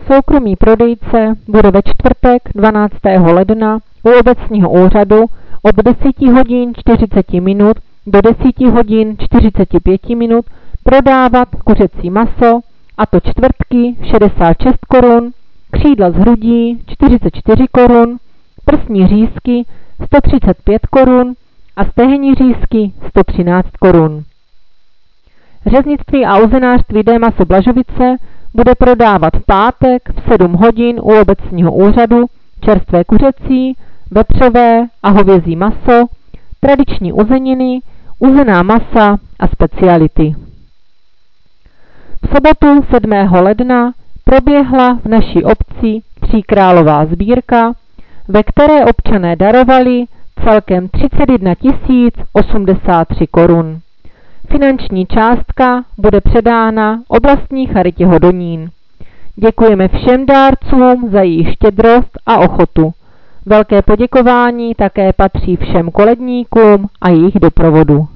soukromý prodejce bude ve čtvrtek 12. ledna u obecního úřadu od 10 hodin 40 minut do 10 hodin 45 minut prodávat kuřecí maso, a to čtvrtky 66 korun, křídla z hrudí 44 korun, prsní řízky 135 korun a stehenní řízky 113 korun. Řeznictví a uzenářství D. Maso Blažovice bude prodávat v pátek v 7 hodin u obecního úřadu čerstvé kuřecí, vepřové a hovězí maso, tradiční uzeniny, uzená masa a speciality. V sobotu 7. ledna proběhla v naší obci Tříkrálová sbírka, ve které občané darovali celkem 31 083 korun. Finanční částka bude předána oblastní charitě Hodonín. Děkujeme všem dárcům za jejich štědrost a ochotu. Velké poděkování také patří všem koledníkům a jejich doprovodu.